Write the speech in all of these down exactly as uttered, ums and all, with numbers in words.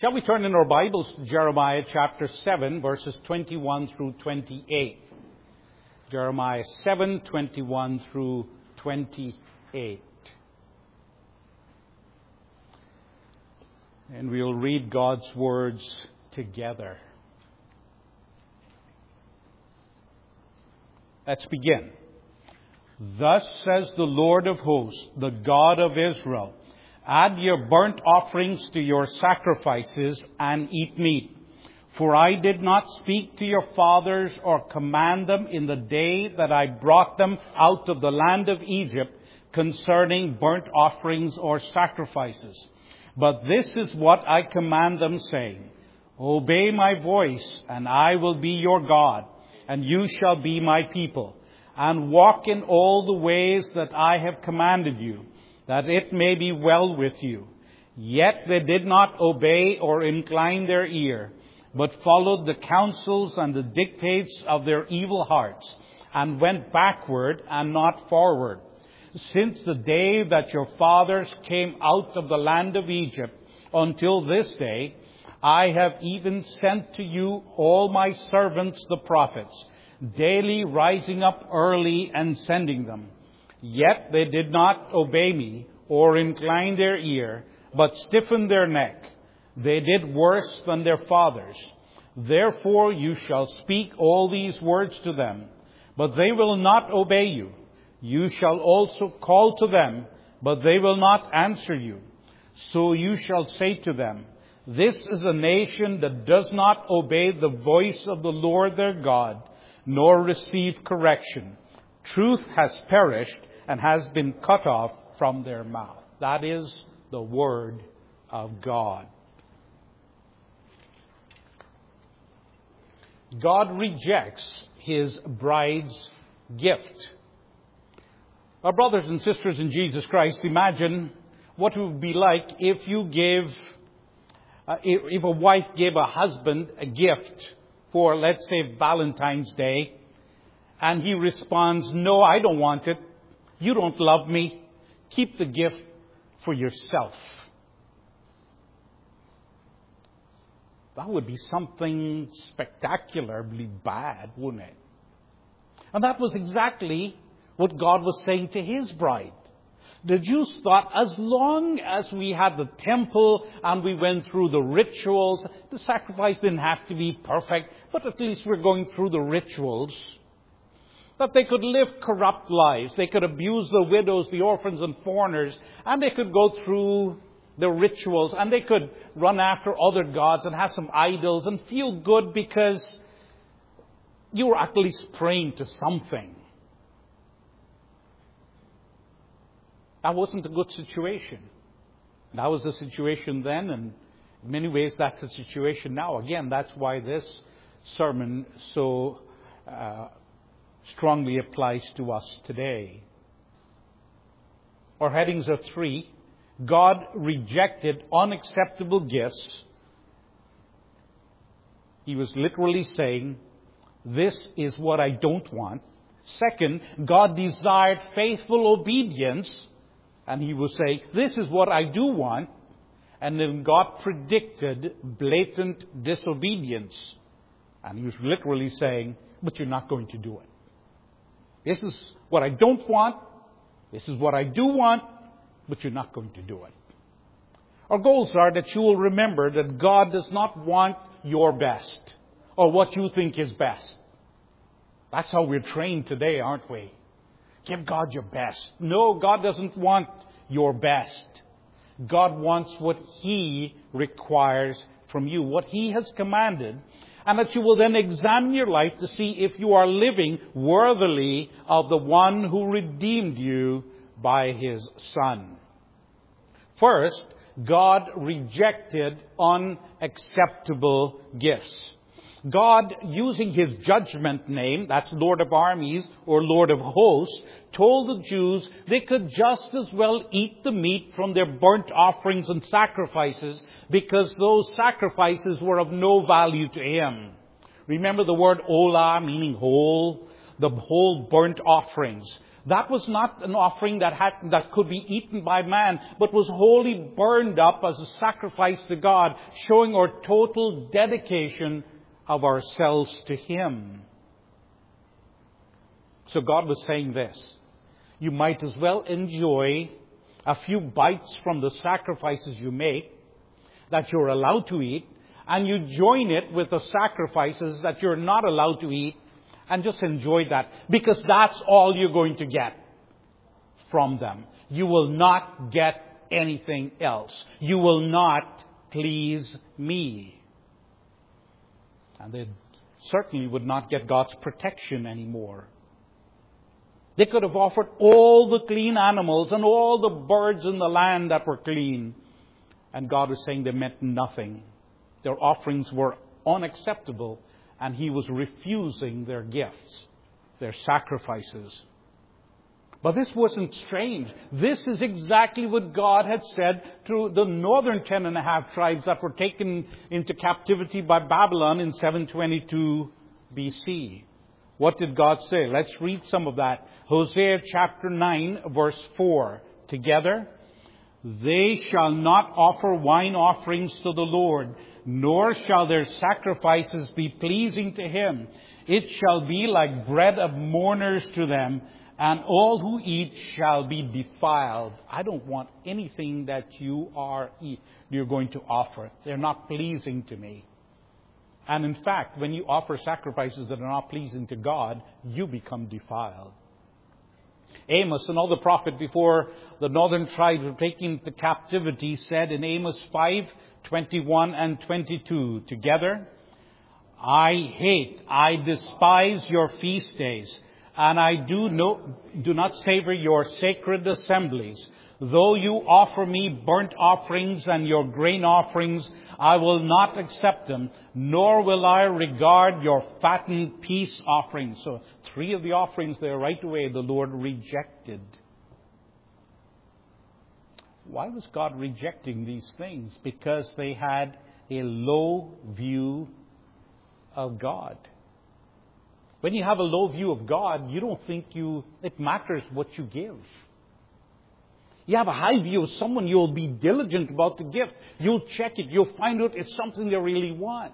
Shall we turn in our Bibles to Jeremiah chapter seven, verses twenty-one through twenty-eight. Jeremiah seven, twenty-one through twenty-eight. And we'll read God's words together. Let's begin. Thus says the Lord of hosts, the God of Israel, add your burnt offerings to your sacrifices and eat meat. For I did not speak to your fathers or command them in the day that I brought them out of the land of Egypt concerning burnt offerings or sacrifices. But this is what I command them, saying, obey my voice, and I will be your God, and you shall be my people, and walk in all the ways that I have commanded you, that it may be well with you. Yet they did not obey or incline their ear, but followed the counsels and the dictates of their evil hearts, and went backward and not forward. Since the day that your fathers came out of the land of Egypt until this day, I have even sent to you all my servants the prophets, daily rising up early and sending them. Yet they did not obey me or incline their ear, but stiffened their neck. They did worse than their fathers. Therefore you shall speak all these words to them, but they will not obey you. You shall also call to them, but they will not answer you. So you shall say to them, this is a nation that does not obey the voice of the Lord their God, nor receive correction. Truth has perished and has been cut off from their mouth. That is the word of God. God rejects his bride's gift. Our brothers and sisters in Jesus Christ, imagine what it would be like if you gave, uh, if, if a wife gave a husband a gift for, let's say, Valentine's Day, and he responds, no, I don't want it. You don't love me. Keep the gift for yourself. That would be something spectacularly bad, wouldn't it? And that was exactly what God was saying to his bride. The Jews thought as long as we had the temple and we went through the rituals, the sacrifice didn't have to be perfect, but at least we're going through the rituals, that they could live corrupt lives. They could abuse the widows, the orphans and foreigners, and they could go through the rituals, and they could run after other gods and have some idols and feel good because you were at least praying to something. That wasn't a good situation. That was the situation then, and in many ways that's the situation now. Again, that's why this sermon so uh, strongly applies to us today. Our headings are three. God rejected unacceptable gifts. He was literally saying, this is what I don't want. Second, God desired faithful obedience. And he will say, this is what I do want. And then God predicted blatant disobedience. And he was literally saying, but you're not going to do it. This is what I don't want. This is what I do want. But you're not going to do it. Our goals are that you will remember that God does not want your best or what you think is best. That's how we're trained today, aren't we? Give God your best. No, God doesn't want your best. God wants what He requires from you, what He has commanded, and that you will then examine your life to see if you are living worthily of the one who redeemed you by His Son. First, God rejected unacceptable gifts. God, using His judgment name, that's Lord of Armies or Lord of Hosts, told the Jews they could just as well eat the meat from their burnt offerings and sacrifices because those sacrifices were of no value to Him. Remember the word olah, meaning whole? The whole burnt offerings. That was not an offering that had, that could be eaten by man, but was wholly burned up as a sacrifice to God, showing our total dedication of ourselves to Him. So God was saying this: you might as well enjoy a few bites from the sacrifices you make, that you're allowed to eat, and you join it with the sacrifices that you're not allowed to eat, and just enjoy that, because that's all you're going to get from them. You will not get anything else. You will not please me. And they certainly would not get God's protection anymore. They could have offered all the clean animals and all the birds in the land that were clean. And God was saying they meant nothing. Their offerings were unacceptable, and He was refusing their gifts, their sacrifices. But this wasn't strange. This is exactly what God had said to the northern ten and a half tribes that were taken into captivity by Babylon in seven twenty-two B C. What did God say? Let's read some of that. Hosea chapter nine, verse four. Together. They shall not offer wine offerings to the Lord, nor shall their sacrifices be pleasing to Him. It shall be like bread of mourners to them, and all who eat shall be defiled. I don't want anything that you are you're going to offer. They're not pleasing to me. And in fact, when you offer sacrifices that are not pleasing to God, you become defiled. Amos, another prophet before the northern tribes were taken into captivity, said in Amos five, twenty-one and twenty-two, together, I hate, I despise your feast days, and I do, no, do not savor your sacred assemblies. Though you offer me burnt offerings and your grain offerings, I will not accept them, nor will I regard your fattened peace offerings. So three of the offerings there right away the Lord rejected. Why was God rejecting these things? Because they had a low view of God. When you have a low view of God, you don't think you it matters what you give. You have a high view of someone, you'll be diligent about the gift. You'll check it. You'll find out it's something they really want.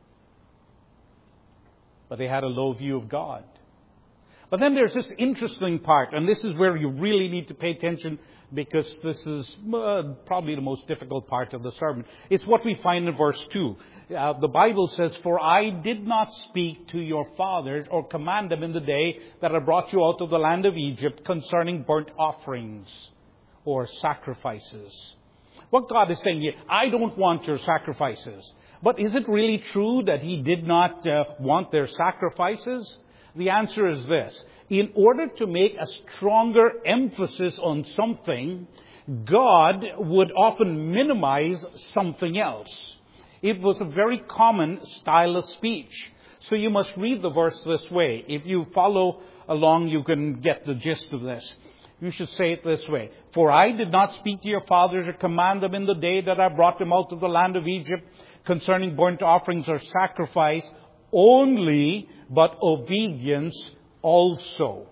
But they had a low view of God. But then there's this interesting part, and this is where you really need to pay attention, because this is uh, probably the most difficult part of the sermon. It's what we find in verse two. Uh, the Bible says, For I did not speak to your fathers or command them in the day that I brought you out of the land of Egypt concerning burnt offerings or sacrifices. What God is saying here, I don't want your sacrifices. But is it really true that He did not uh, want their sacrifices? The answer is this. In order to make a stronger emphasis on something, God would often minimize something else. It was a very common style of speech. So you must read the verse this way. If you follow along, you can get the gist of this. You should say it this way. For I did not speak to your fathers or command them in the day that I brought them out of the land of Egypt concerning burnt offerings or sacrifice only, but obedience also.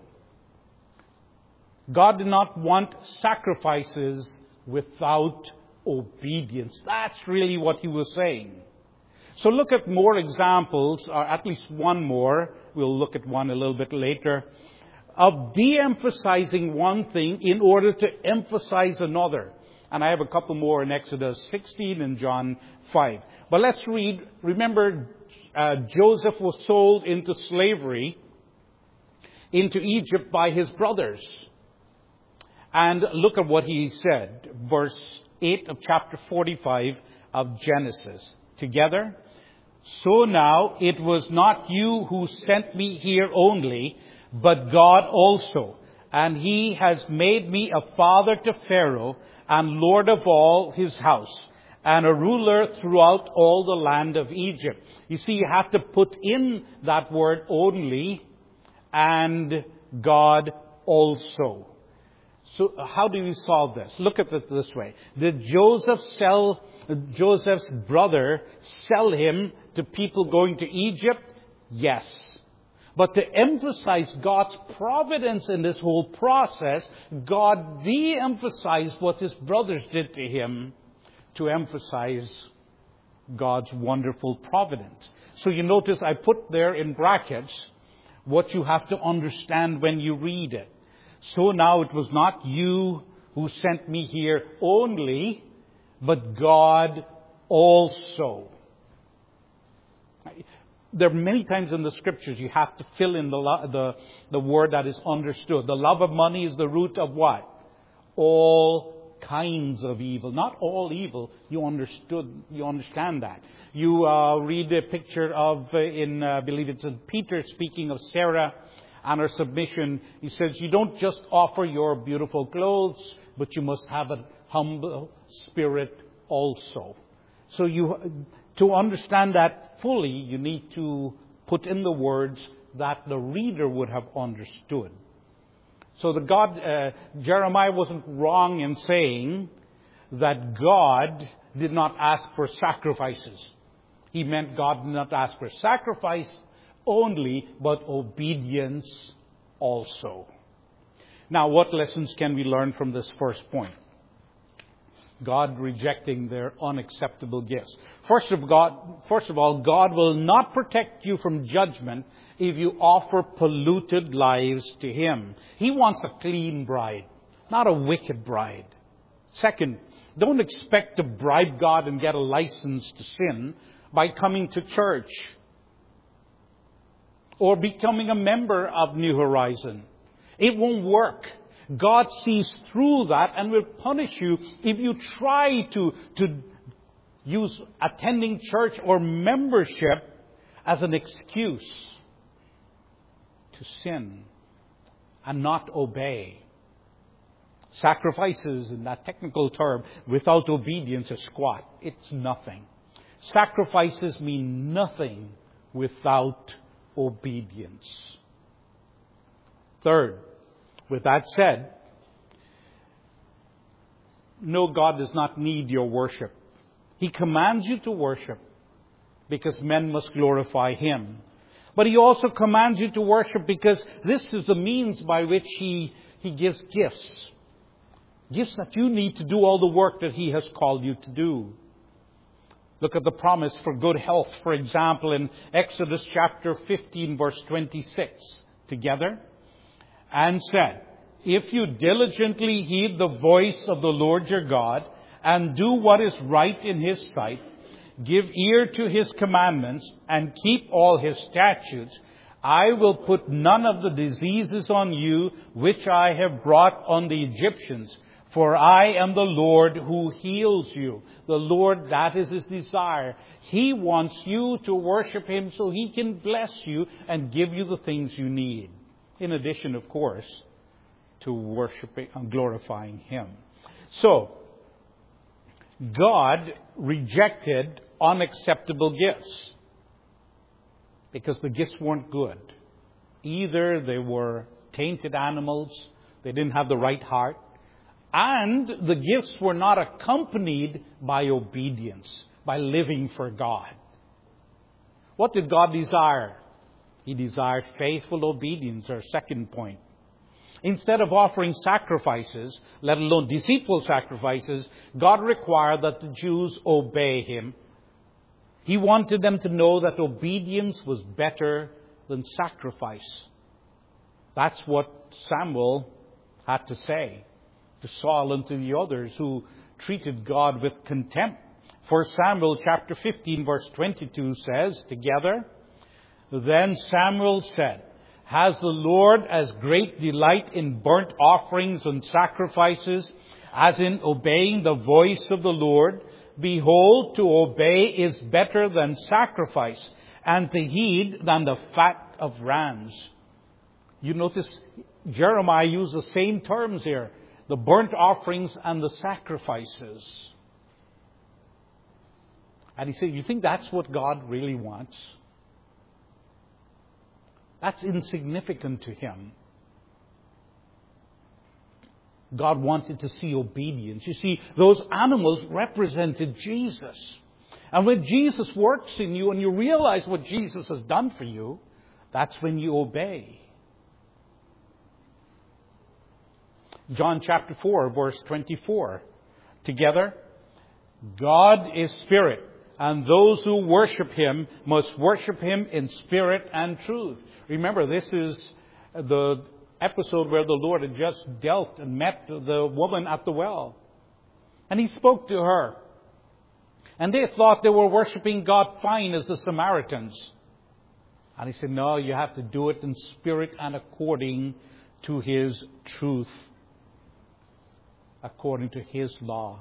God did not want sacrifices without obedience. That's really what He was saying. So look at more examples, or at least one more. We'll look at one a little bit later, of de-emphasizing one thing in order to emphasize another. And I have a couple more in Exodus sixteen and John five. But let's read. Remember, uh, Joseph was sold into slavery into Egypt by his brothers. And look at what he said. Verse eight of chapter forty-five of Genesis. Together. So now it was not you who sent me here only, but God also. And He has made me a father to Pharaoh and Lord of all his house and a ruler throughout all the land of Egypt. You see, you have to put in that word only and God also. So how do we solve this? Look at it this way. Did Joseph sell, Joseph's brother sell him to people going to Egypt? Yes. But to emphasize God's providence in this whole process, God de-emphasized what his brothers did to him to emphasize God's wonderful providence. So you notice I put there in brackets what you have to understand when you read it. So now it was not you who sent me here only, but God also. There are many times in the Scriptures you have to fill in the, lo- the, the word that is understood. The love of money is the root of what? All kinds of evil. Not all evil. You understood. You understand that. You uh, read a picture of, uh, in uh, I believe it's in Peter speaking of Sarah and her submission. He says, you don't just offer your beautiful clothes, but you must have a humble spirit also. So you, to understand that fully, you need to put in the words that the reader would have understood. So the God, uh, Jeremiah wasn't wrong in saying that God did not ask for sacrifices. He meant God did not ask for sacrifice only, but obedience also. Now, what lessons can we learn from this first point? God rejecting their unacceptable gifts. First of, God, first of all, God will not protect you from judgment if you offer polluted lives to Him. He wants a clean bride, not a wicked bride. Second, don't expect to bribe God and get a license to sin by coming to church or becoming a member of New Horizon. It won't work. God sees through that and will punish you if you try to, to use attending church or membership as an excuse to sin and not obey. Sacrifices, in that technical term, without obedience is squat. It's nothing. Sacrifices mean nothing without obedience. Third, with that said, no, God does not need your worship. He commands you to worship because men must glorify Him. But He also commands you to worship because this is the means by which He, he gives gifts. Gifts that you need to do all the work that He has called you to do. Look at the promise for good health, for example, in Exodus chapter fifteen, verse twenty-six. Together. And said, if you diligently heed the voice of the Lord your God and do what is right in His sight, give ear to His commandments and keep all His statutes, I will put none of the diseases on you which I have brought on the Egyptians. For I am the Lord who heals you. The Lord, that is His desire. He wants you to worship Him so He can bless you and give you the things you need. In addition, of course, to worshiping and glorifying Him. So, God rejected unacceptable gifts because the gifts weren't good. Either they were tainted animals, they didn't have the right heart, and the gifts were not accompanied by obedience, by living for God. What did God desire? He desired faithful obedience, our second point. Instead of offering sacrifices, let alone deceitful sacrifices, God required that the Jews obey Him. He wanted them to know that obedience was better than sacrifice. That's what Samuel had to say to Saul and to the others who treated God with contempt. First Samuel chapter fifteen, verse twenty-two says, together, then Samuel said, has the Lord as great delight in burnt offerings and sacrifices as in obeying the voice of the Lord? Behold, to obey is better than sacrifice, and to heed than the fat of rams. You notice Jeremiah used the same terms here, the burnt offerings and the sacrifices. And he said, you think that's what God really wants? That's insignificant to Him. God wanted to see obedience. You see, those animals represented Jesus. And when Jesus works in you and you realize what Jesus has done for you, That's when you obey. John chapter four, verse twenty-four. Together, God is spirit, and those who worship Him must worship Him in spirit and truth. Remember, this is the episode where the Lord had just dealt and met the woman at the well. And He spoke to her. And they thought they were worshiping God fine as the Samaritans. And He said, no, you have to do it in spirit and according to His truth. According to His law.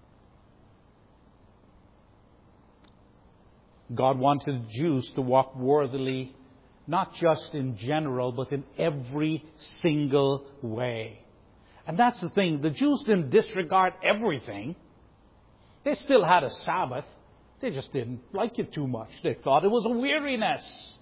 God wanted the Jews to walk worthily, not just in general, but in every single way. And that's the thing. The Jews didn't disregard everything. They still had a Sabbath. They just didn't like it too much. They thought it was a weariness.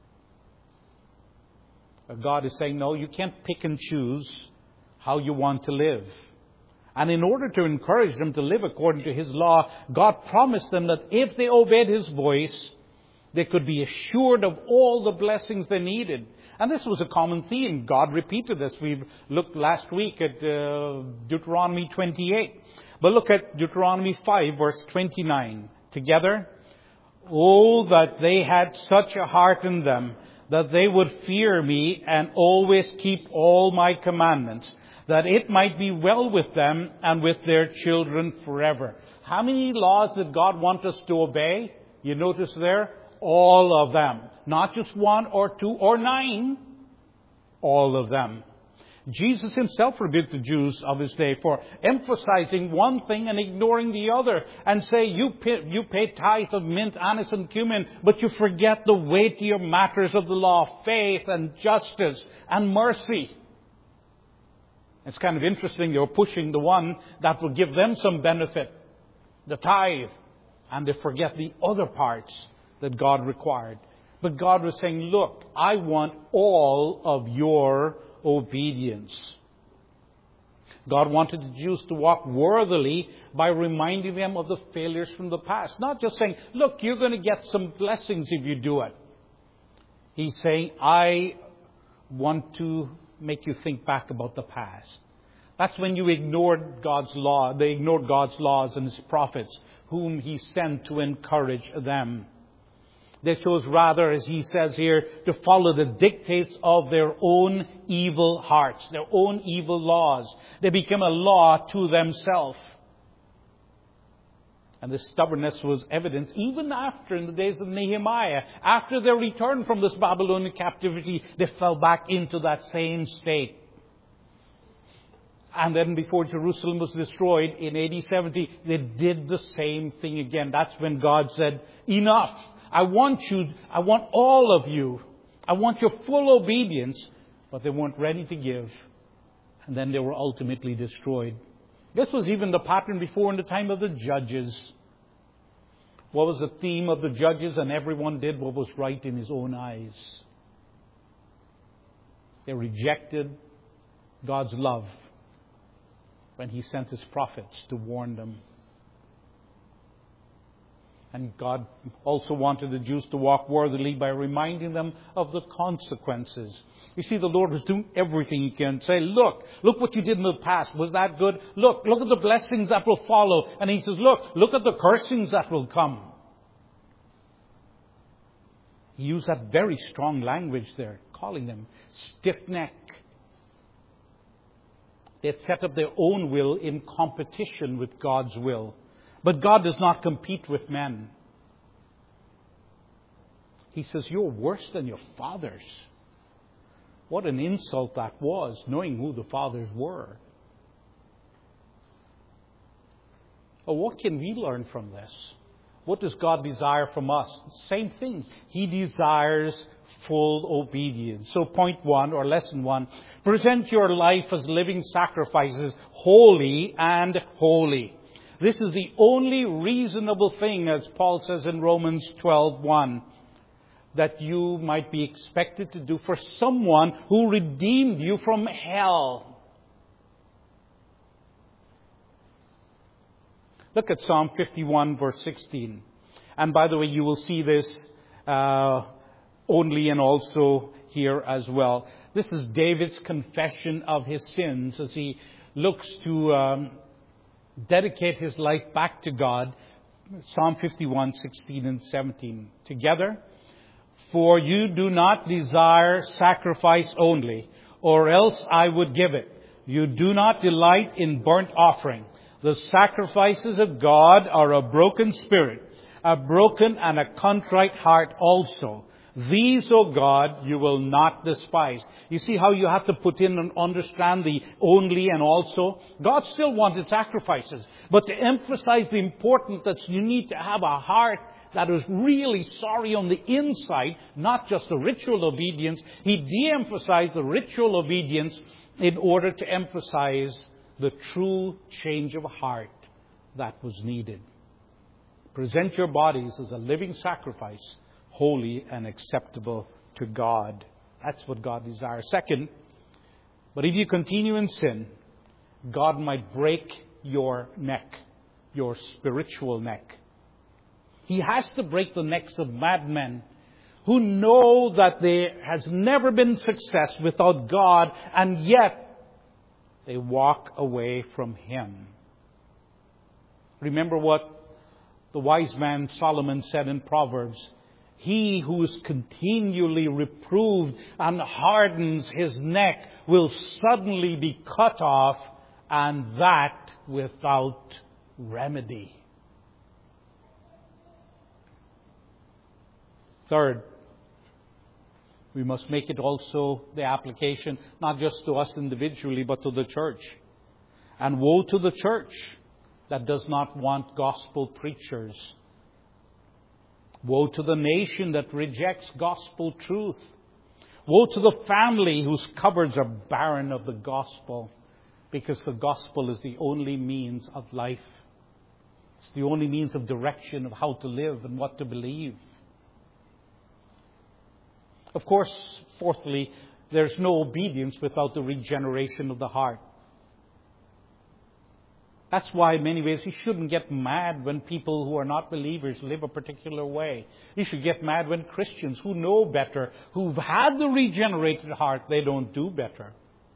But God is saying, no, you can't pick and choose how you want to live. And in order to encourage them to live according to His law, God promised them that if they obeyed His voice, they could be assured of all the blessings they needed. And this was a common theme. God repeated this. We looked last week at uh, Deuteronomy twenty-eight. But look at Deuteronomy five, verse twenty-nine. Together, oh, that they had such a heart in them, that they would fear me and always keep all my commandments, that it might be well with them and with their children forever. How many laws did God want us to obey? You notice there? All of them. Not just one or two or nine. All of them. Jesus Himself rebuked the Jews of His day for emphasizing one thing and ignoring the other, and say, you pay, you pay tithe of mint, anise, and cumin, but you forget the weightier matters of the law, faith and justice and mercy. It's kind of interesting, they're pushing the one that will give them some benefit, the tithe, and they forget the other parts that God required. But God was saying, look, I want all of your obedience. God wanted the Jews to walk worthily by reminding them of the failures from the past. Not just saying, look, you're going to get some blessings if you do it. He's saying, I want to make you think back about the past. That's when you ignored God's law. They ignored God's laws and His prophets, whom He sent to encourage them. They chose rather, as He says here, to follow the dictates of their own evil hearts, their own evil laws. They became a law to themselves. And this stubbornness was evident even after, in the days of Nehemiah. After their return from this Babylonian captivity, they fell back into that same state. And then before Jerusalem was destroyed in A D seventy, they did the same thing again. That's when God said, enough. I want you, I want all of you. I want your full obedience. But they weren't ready to give. And then they were ultimately destroyed. This was even the pattern before in the time of the judges. What was the theme of the judges? And everyone did what was right in his own eyes. They rejected God's love when He sent His prophets to warn them. And God also wanted the Jews to walk worthily by reminding them of the consequences. You see, the Lord was doing everything He can. Say, look, look what you did in the past. Was that good? Look, look at the blessings that will follow. And He says, look, look at the cursings that will come. He used that very strong language there, calling them stiff-necked. They had set up their own will in competition with God's will. But God does not compete with men. He says, you're worse than your fathers. What an insult that was, knowing who the fathers were. Well, what can we learn from this? What does God desire from us? Same thing. He desires full obedience. So point one, or lesson one, present your life as living sacrifices, holy and holy. This is the only reasonable thing, as Paul says in Romans twelve one, that you might be expected to do for someone who redeemed you from hell. Look at Psalm fifty-one, verse sixteen. And by the way, you will see this uh, only and also here as well. This is David's confession of his sins as he looks to um, dedicate his life back to God. Psalm fifty-one, sixteen and seventeen. Together. For you do not desire sacrifice only, or else I would give it. You do not delight in burnt offering. The sacrifices of God are a broken spirit, a broken and a contrite heart also. These, O God, you will not despise. You see how you have to put in and understand the only and also? God still wanted sacrifices. But to emphasize the importance that you need to have a heart that is really sorry on the inside, not just the ritual obedience. He de-emphasized the ritual obedience in order to emphasize the true change of heart that was needed. Present your bodies as a living sacrifice, holy and acceptable to God. That's what God desires. Second, but if you continue in sin, God might break your neck, your spiritual neck. He has to break the necks of madmen who know that there has never been success without God, and yet they walk away from Him. Remember what the wise man Solomon said in Proverbs. He who is continually reproved and hardens his neck will suddenly be cut off, and that without remedy. Third, we must make it also the application, not just to us individually, but to the church. And woe to the church that does not want gospel preachers. Woe to the nation that rejects gospel truth. Woe to the family whose cupboards are barren of the gospel, because the gospel is the only means of life. It's the only means of direction of how to live and what to believe. Of course, fourthly, there's no obedience without the regeneration of the heart. That's why in many ways you shouldn't get mad when people who are not believers live a particular way. You should get mad when Christians who know better, who've had the regenerated heart, they don't do better.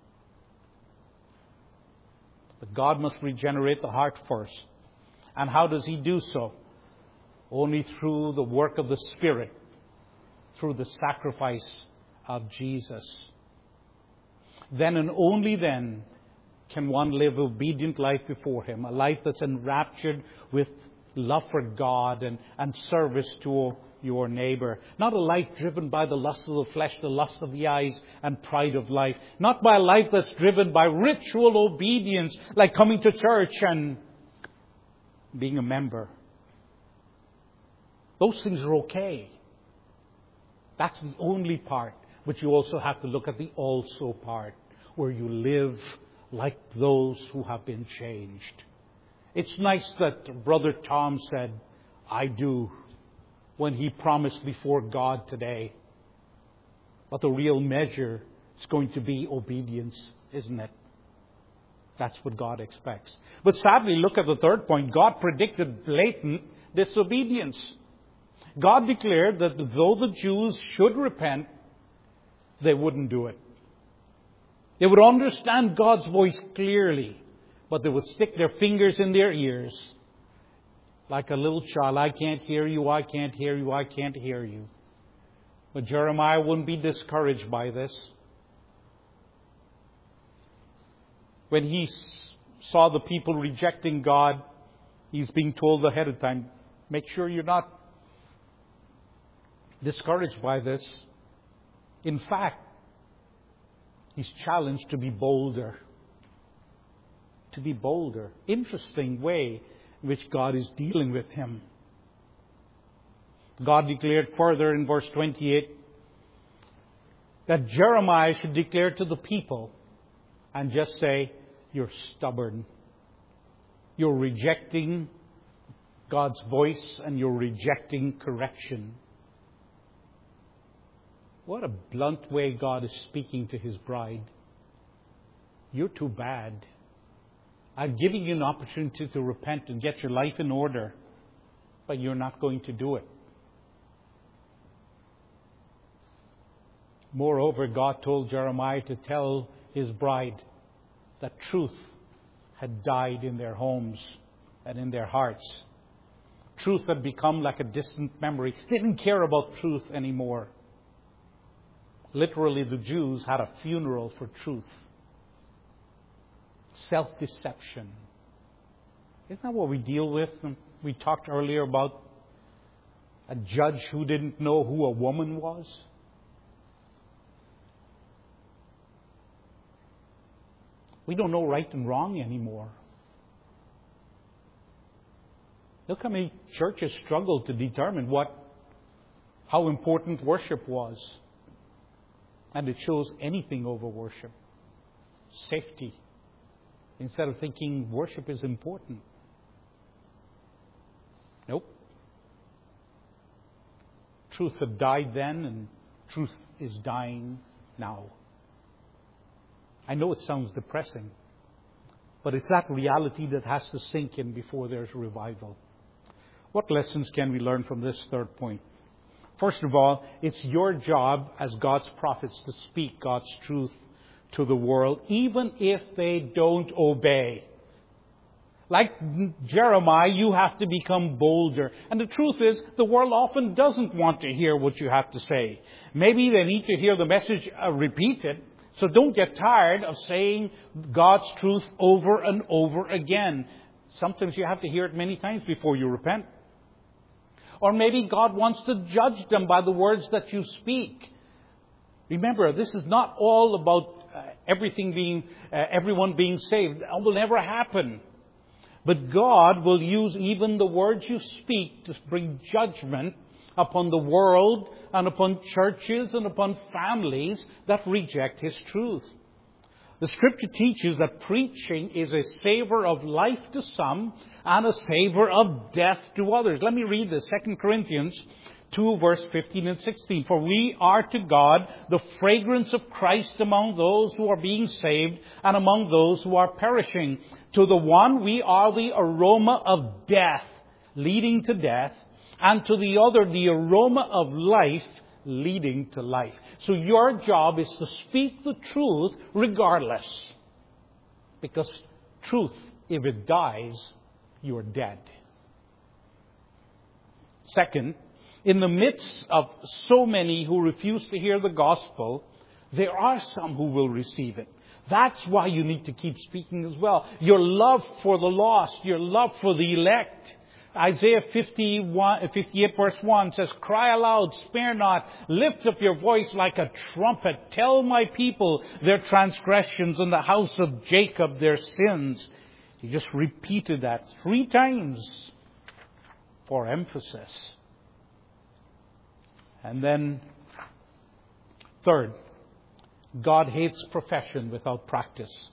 But God must regenerate the heart first. And how does He do so? Only through the work of the Spirit, through the sacrifice of Jesus. Then and only then can one live obedient life before Him, a life that's enraptured with love for God and, and service to your neighbor. Not a life driven by the lust of the flesh, the lust of the eyes, and pride of life. Not by a life that's driven by ritual obedience, like coming to church and being a member. Those things are okay. That's the only part. But you also have to look at the also part, where you live like those who have been changed. It's nice that Brother Tom said, I do, when he promised before God today. But the real measure is going to be obedience, isn't it? That's what God expects. But sadly, look at the third point. God predicted blatant disobedience. God declared that though the Jews should repent, they wouldn't do it. They would understand God's voice clearly, but they would stick their fingers in their ears like a little child. I can't hear you, I can't hear you, I can't hear you. But Jeremiah wouldn't be discouraged by this. When he saw the people rejecting God, he's being told ahead of time, make sure you're not discouraged by this. In fact, he's challenged to be bolder. To be bolder. Interesting way in which God is dealing with him. God declared further in verse twenty-eight that Jeremiah should declare to the people and just say, you're stubborn. You're rejecting God's voice and you're rejecting correction. What a blunt way God is speaking to His bride. You're too bad. I'm giving you an opportunity to repent and get your life in order, but you're not going to do it. Moreover, God told Jeremiah to tell his bride that truth had died in their homes and in their hearts. Truth had become like a distant memory. They didn't care about truth anymore. Literally, the Jews had a funeral for truth. Self-deception. Isn't that what we deal with? We talked earlier about a judge who didn't know who a woman was. We don't know right and wrong anymore. Look how many churches struggle to determine what, how important worship was. And it chose anything over worship. Safety. Instead of thinking worship is important. Nope. Truth had died then, and truth is dying now. I know it sounds depressing, but it's that reality that has to sink in before there's revival. What lessons can we learn from this third point? First of all, it's your job as God's prophets to speak God's truth to the world, even if they don't obey. Like Jeremiah, you have to become bolder. And the truth is, the world often doesn't want to hear what you have to say. Maybe they need to hear the message uh, repeated. So don't get tired of saying God's truth over and over again. Sometimes you have to hear it many times before you repent. Or maybe God wants to judge them by the words that you speak. Remember, this is not all about uh, everything being, uh, everyone being saved. That will never happen. But God will use even the words you speak to bring judgment upon the world and upon churches and upon families that reject His truth. The Scripture teaches that preaching is a savor of life to some and a savor of death to others. Let me read this, Second Corinthians two, verse fifteen and sixteen. For we are to God the fragrance of Christ among those who are being saved and among those who are perishing. To the one we are the aroma of death, leading to death, and to the other the aroma of life, leading to life. So your job is to speak the truth regardless. Because truth, if it dies, you're dead. Second, in the midst of so many who refuse to hear the gospel, there are some who will receive it. That's why you need to keep speaking as well. Your love for the lost, your love for the elect. Isaiah fifty-one, fifty-eight verse one says, cry aloud, spare not, lift up your voice like a trumpet. Tell my people their transgressions and the house of Jacob their sins. He just repeated that three times for emphasis. And then, third, God hates profession without practice.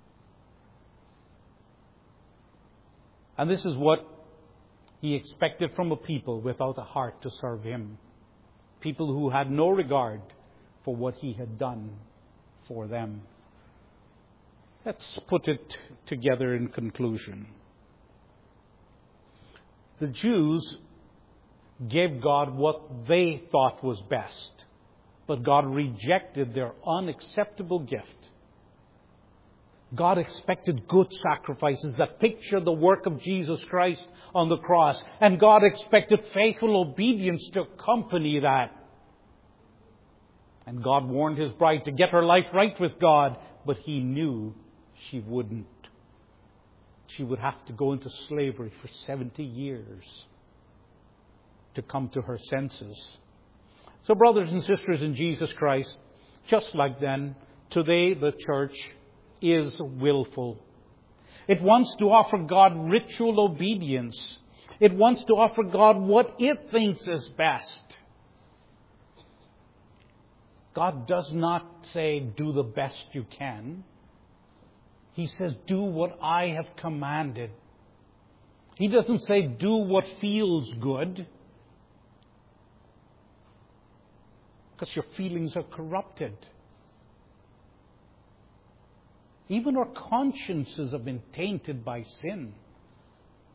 And this is what He expected from a people without a heart to serve Him. People who had no regard for what He had done for them. Let's put it together in conclusion. The Jews gave God what they thought was best, but God rejected their unacceptable gift. God expected good sacrifices that picture the work of Jesus Christ on the cross. And God expected faithful obedience to accompany that. And God warned His bride to get her life right with God, but He knew she wouldn't. She would have to go into slavery for seventy years to come to her senses. So brothers and sisters in Jesus Christ, just like then, today the church is willful. It wants to offer God ritual obedience. It wants to offer God what it thinks is best. God does not say, do the best you can. He says, do what I have commanded. He doesn't say, do what feels good. Because your feelings are corrupted. Even our consciences have been tainted by sin.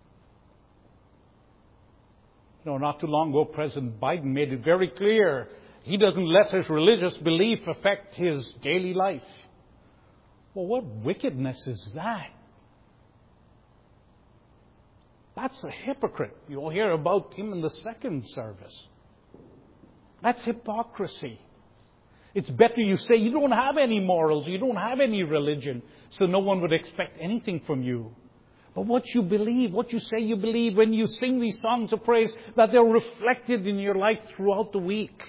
You know, not too long ago, President Biden made it very clear He doesn't let his religious belief affect his daily life. Well, what wickedness is that? That's a hypocrite. You'll hear about him in the second service. That's hypocrisy. It's better you say you don't have any morals, you don't have any religion, so no one would expect anything from you. But what you believe, what you say you believe, when you sing these songs of praise, that they're reflected in your life throughout the week.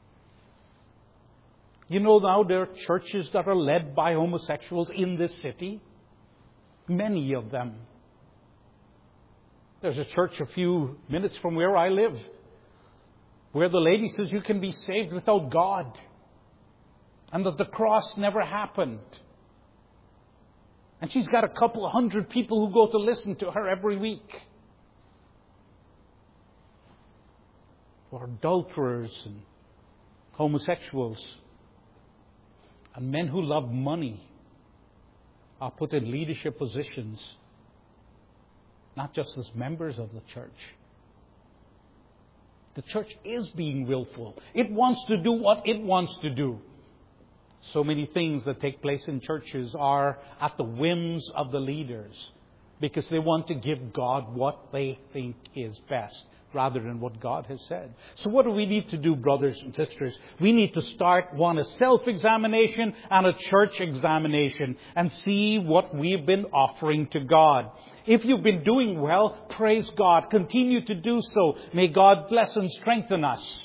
You know now there are churches that are led by homosexuals in this city. Many of them. There's a church a few minutes from where I live, where the lady says you can be saved without God. And that the cross never happened. And she's got a couple of hundred people who go to listen to her every week. For adulterers and homosexuals and men who love money are put in leadership positions, not just as members of the church. The church is being willful. It wants to do what it wants to do. So many things that take place in churches are at the whims of the leaders because they want to give God what they think is best rather than what God has said. So what do we need to do, brothers and sisters? We need to start, one, a self-examination and a church examination and see what we've been offering to God. If you've been doing well, praise God. Continue to do so. May God bless and strengthen us.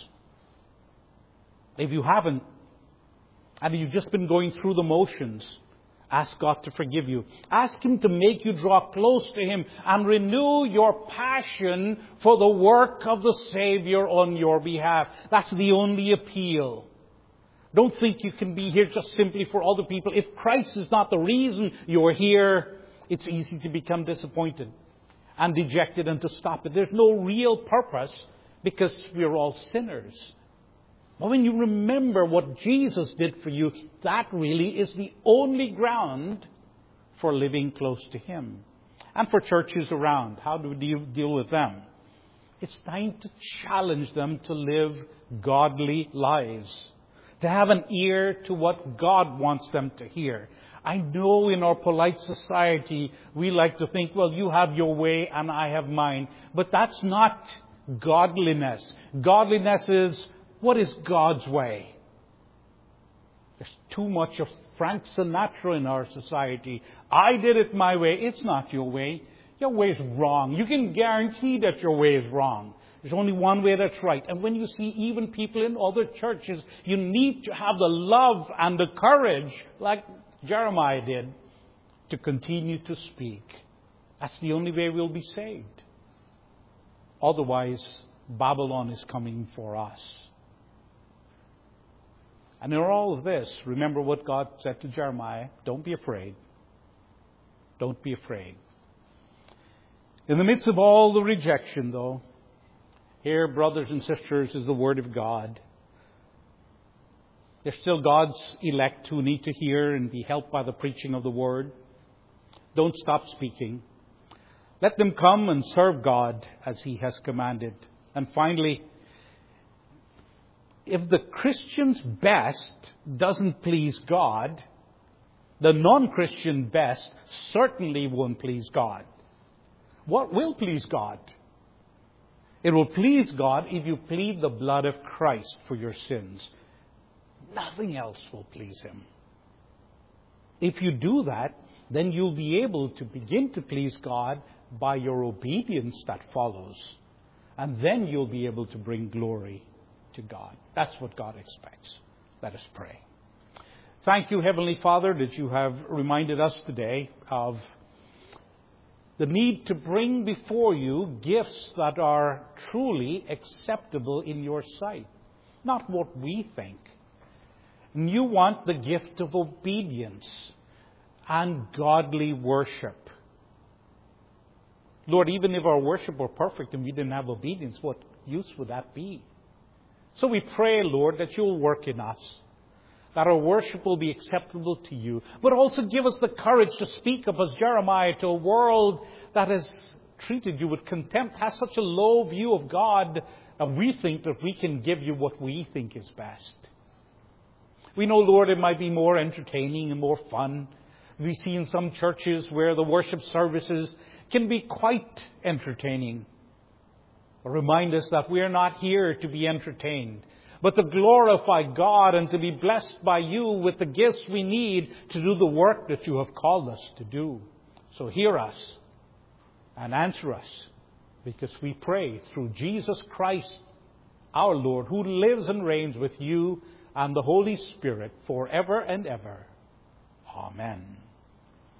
If you haven't, and you've just been going through the motions, ask God to forgive you. Ask Him to make you draw close to Him and renew your passion for the work of the Savior on your behalf. That's the only appeal. Don't think you can be here just simply for other people. If Christ is not the reason you're here, it's easy to become disappointed and dejected and to stop it. There's no real purpose because we're all sinners. But when you remember what Jesus did for you, that really is the only ground for living close to Him. And for churches around, how do we deal with them? It's time to challenge them to live godly lives, to have an ear to what God wants them to hear. I know in our polite society, we like to think, well, you have your way and I have mine. But that's not godliness. Godliness is, what is God's way? There's too much of Frank Sinatra in our society. I did it my way. It's not your way. Your way is wrong. You can guarantee that your way is wrong. There's only one way that's right. And when you see even people in other churches, you need to have the love and the courage, like Jeremiah did, to continue to speak. That's the only way we'll be saved. Otherwise, Babylon is coming for us. And in all of this, remember what God said to Jeremiah. Don't be afraid. Don't be afraid. In the midst of all the rejection, though, here, brothers and sisters, is the Word of God. There's still God's elect who need to hear and be helped by the preaching of the Word. Don't stop speaking. Let them come and serve God as He has commanded. And finally, if the Christian's best doesn't please God, the non-Christian best certainly won't please God. What will please God? It will please God if you plead the blood of Christ for your sins. Nothing else will please Him. If you do that, then you'll be able to begin to please God by your obedience that follows. And then you'll be able to bring glory to God. That's what God expects. Let us pray. Thank you, Heavenly Father, that you have reminded us today of the need to bring before you gifts that are truly acceptable in your sight. Not what we think. And you want the gift of obedience and godly worship. Lord, even if our worship were perfect and we didn't have obedience, what use would that be? So we pray, Lord, that you'll work in us, that our worship will be acceptable to you, but also give us the courage to speak up as Jeremiah to a world that has treated you with contempt, has such a low view of God, And we think that we can give you what we think is best. We know, Lord, it might be more entertaining and more fun. We see in some churches where the worship services can be quite entertaining. Remind us that we are not here to be entertained, but to glorify God and to be blessed by you with the gifts we need to do the work that you have called us to do. So hear us and answer us, because we pray through Jesus Christ, our Lord, who lives and reigns with you and the Holy Spirit forever and ever. Amen.